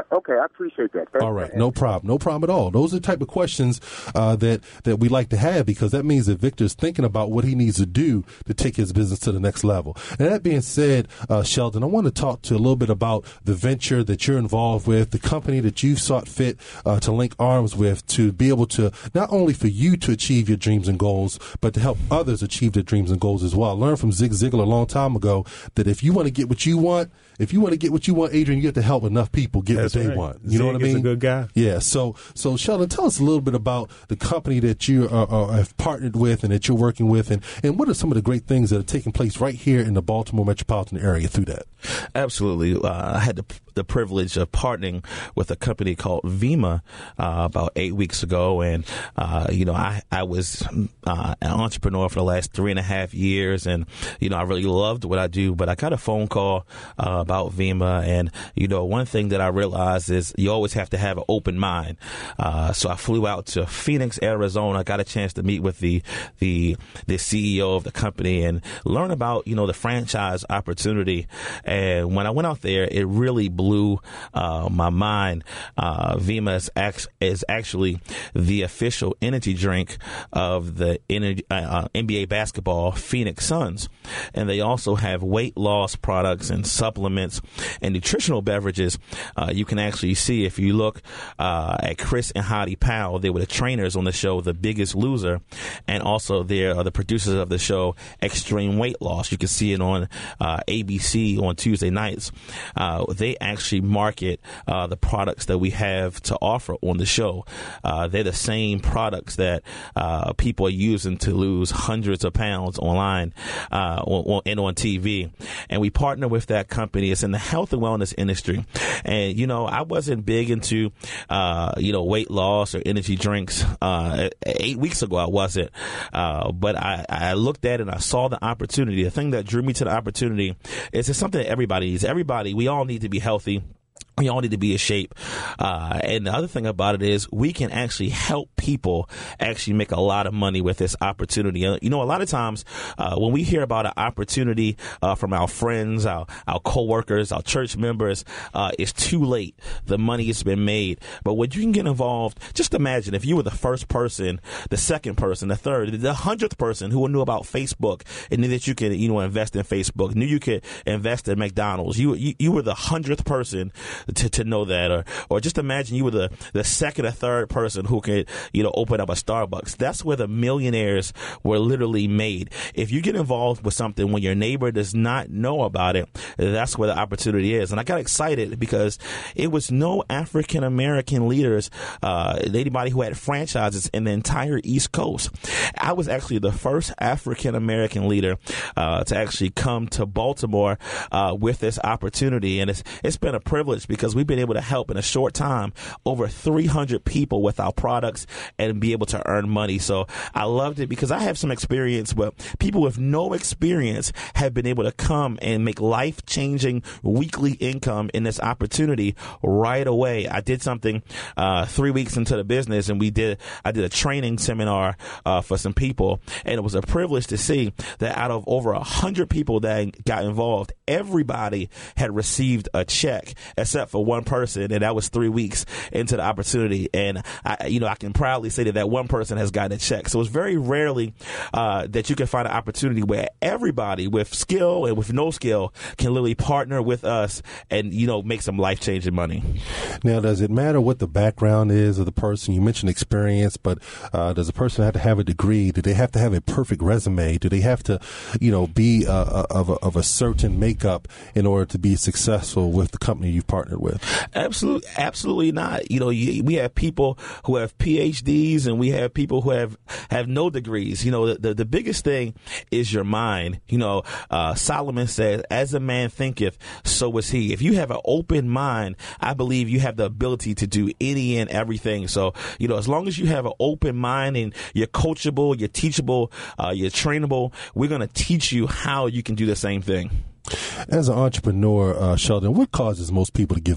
Okay, I appreciate that. Thanks all right, no problem, no problem at all. Those are the type of questions uh, that that we like to have, because that means that Victor's thinking about what he needs to do to take his business to the next level. And that being said, uh, Sheldon, I want to talk to a little bit about the venture that you're involved with, the company that you've sought fit uh, to link arms with, to be able to not only for you to achieve your dreams and goals, but to help others achieve their dreams and goals as well. I learned from Zig Ziglar a long time ago that if you want to get what you want, if you want to get what you want, Adrian, you have to help enough people get That's what they right. want. You Zig know what I mean? is a good guy. Yeah. So, so Sheldon, tell us a little bit about the company that you are, are, have partnered with and that you're working with, and, and what are some of the great things that are taking place right here in the Baltimore metropolitan area through that? Absolutely. Uh, I had the, the privilege of partnering with a company called Vemma uh, about eight weeks ago. And, uh, you know, I, I was uh, an entrepreneur for the last three and a half years. And, you know, I really loved what I do. But I got a phone call uh, about Vemma. And, you know, one thing that I realized is you always have to have an open mind. Uh, so I flew out to Phoenix, Arizona. I got a chance to meet with the, the, the C E O of the company and learn about, you know, the franchise opportunity. And when I went out there, it really blew uh, my mind. Uh, Vemma is, act- is actually the official energy drink of the energy, uh, N B A basketball Phoenix Suns. And they also have weight loss products and supplements and nutritional beverages. Uh, you can actually see, if you look uh, at Chris and Heidi Powell, they were the trainers on the show The Biggest Loser. And also they are the producers of the show Extreme Weight Loss. You can see it on uh, A B C on Tuesday nights. Uh, they actually market uh, the products that we have to offer on the show. Uh, they're the same products that uh, people are using to lose hundreds of pounds online uh, on, and on T V. And we partner with that company. It's in the health and wellness industry. And, you know, I wasn't big into, uh, you know, weight loss or energy drinks. Uh, eight weeks ago, I wasn't. Uh, but I, I looked at it and I saw the opportunity. The thing that drew me to the opportunity is it's something that everybody needs. Everybody, we all need to be healthy. We all need to be in shape. Uh, and the other thing about it is we can actually help people actually make a lot of money with this opportunity. Uh, you know, a lot of times uh, when we hear about an opportunity uh, from our friends, our, our coworkers, our church members, uh, it's too late. The money has been made. But when you can get involved, just imagine if you were the first person, the second person, the third, the hundredth person who knew about Facebook and knew that you could, you know, invest in Facebook, knew you could invest in McDonald's. You, you, you were the hundredth person To, to know that, or or just imagine you were the, the second or third person who could, you know, open up a Starbucks. That's where the millionaires were literally made. If you get involved with something when your neighbor does not know about it, that's where the opportunity is. And I got excited because it was no African American leaders, uh, anybody who had franchises in the entire East Coast. I was actually the first African American leader uh, to actually come to Baltimore uh, with this opportunity, and it's it's been a privilege because because we've been able to help in a short time over three hundred people with our products and be able to earn money. So I loved it because I have some experience where people with no experience have been able to come and make life-changing weekly income in this opportunity right away. I did something uh, three weeks into the business, and we did. I did a training seminar uh, for some people, and it was a privilege to see that out of over a hundred people that got involved, everybody had received a check except for one person, and that was three weeks into the opportunity. And I, you know, I can proudly say that that one person has gotten a check. So it's very rarely uh, that you can find an opportunity where everybody with skill and with no skill can literally partner with us and, you know, make some life-changing money. Now, does it matter what the background is of the person? You mentioned experience, but uh, does a person have to have a degree? Do they have to have a perfect resume? Do they have to, you know, be uh, of, a, of a certain makeup in order to be successful with the company you've partnered with? Absolutely, absolutely not. You know, you, we have people who have P H Ds and we have people who have, have no degrees. You know, the, the, the biggest thing is your mind. You know, uh, Solomon says, as a man thinketh, so is he. If you have an open mind, I believe you have the ability to do any and everything. So, you know, as long as you have an open mind and you're coachable, you're teachable, uh, you're trainable, we're going to teach you how you can do the same thing. As an entrepreneur, uh, Sheldon, what causes most people to give up?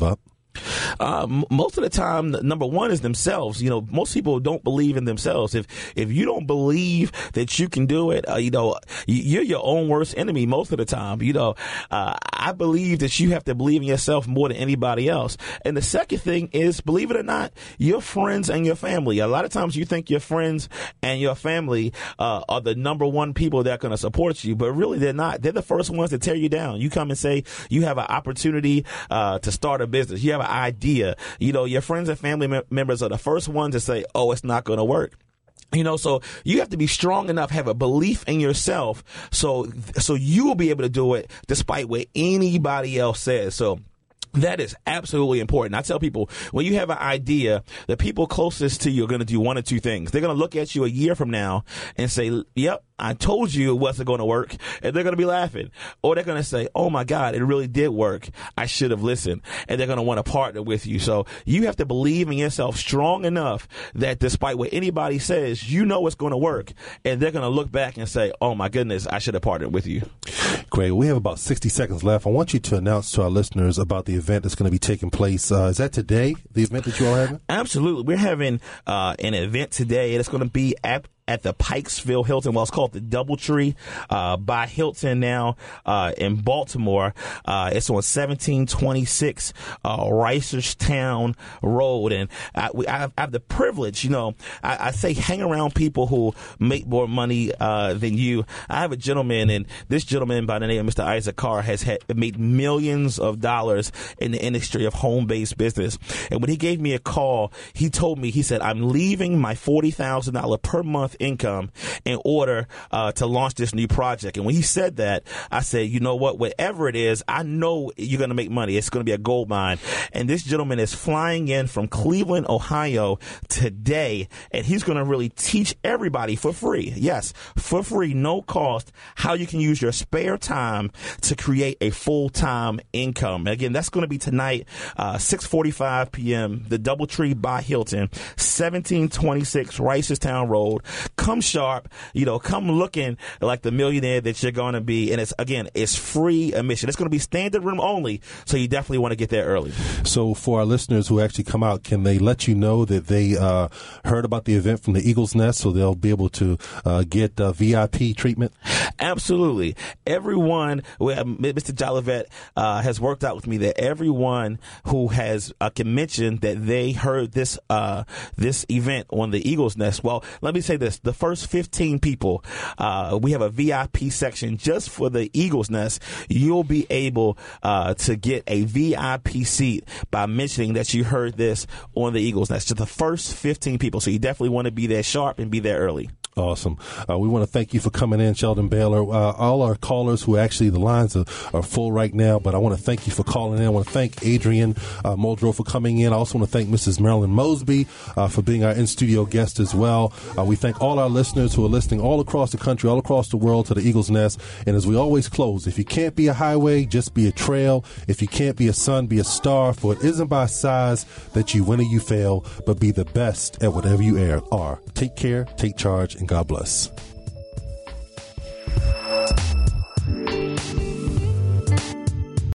Um, most of the time, number one is themselves. You know, most people don't believe in themselves. If if you don't believe that you can do it, uh, you know, you're your own worst enemy most of the time. You know, uh, I believe that you have to believe in yourself more than anybody else. And the second thing is, believe it or not, your friends and your family. A lot of times you think your friends and your family uh, are the number one people that are going to support you, but really they're not. They're the first ones to tear you down. You come and say you have an opportunity uh, to start a business. You have an idea. You know, your friends and family mem- members are the first ones to say, oh, it's not going to work. You know, so you have to be strong enough, have a belief in yourself, so so you will be able to do it despite what anybody else says. So that is absolutely important. I tell people, when you have an idea, the people closest to you are going to do one or two things. They're going to look at you a year from now and say, yep, I told you it wasn't going to work. And they're going to be laughing. Or they're going to say, oh, my God, it really did work. I should have listened. And they're going to want to partner with you. So you have to believe in yourself strong enough that despite what anybody says, you know it's going to work. And they're going to look back and say, oh, my goodness, I should have partnered with you. Great. We have about sixty seconds left. I want you to announce to our listeners about the event that's going to be taking place. Uh, is that today, the event that you all having? Absolutely. We're having uh, an event today. It's going to be at at the Pikesville Hilton. Well, it's called the Doubletree uh, by Hilton now uh, in Baltimore. Uh, it's on seventeen twenty-six uh, Reisterstown Road. And I, we, I, have, I have the privilege, you know, I, I say hang around people who make more money uh, than you. I have a gentleman, and this gentleman by the name of Mister Isaac Carr has had, made millions of dollars in the industry of home-based business. And when he gave me a call, he told me, he said, I'm leaving my forty thousand dollars per month income in order uh, to launch this new project. And when he said that, I said, you know what, whatever it is, I know you're going to make money. It's going to be a gold mine. And this gentleman is flying in from Cleveland, Ohio today, and he's going to really teach everybody for free. Yes, for free, no cost, how you can use your spare time to create a full-time income. And again, that's going to be tonight, uh, six forty-five p.m., the Doubletree by Hilton, seventeen twenty-six Reisterstown Road. Come sharp, you know, come looking like the millionaire that you're going to be. And it's, again, it's free admission. It's going to be standard room only, so you definitely want to get there early. So for our listeners who actually come out, can they let you know that they uh, heard about the event from the Eagles Nest, so they'll be able to uh, get uh, V I P treatment? Absolutely. Everyone, Mister Jolivet uh, has worked out with me that everyone who has uh, can mention that they heard this uh, this event on the Eagles Nest. Well, let me say this. The first fifteen people, uh, we have a V I P section just for the Eagles Nest. You'll be able uh, to get a V I P seat by mentioning that you heard this on the Eagles Nest. To the first fifteen people. So you definitely want to be there sharp and be there early. Awesome. Uh, we want to thank you for coming in, Sheldon Baylor. Uh, all our callers who actually, the lines are, are full right now, but I want to thank you for calling in. I want to thank Adrian uh, Muldrow for coming in. I also want to thank Missus Marilyn Mosby uh, for being our in-studio guest as well. Uh, we thank all our listeners who are listening all across the country, all across the world to the Eagles Nest. And as we always close, if you can't be a highway, just be a trail. If you can't be a sun, be a star. For it isn't by size that you win or you fail, but be the best at whatever you are. Take care, take charge, and God bless.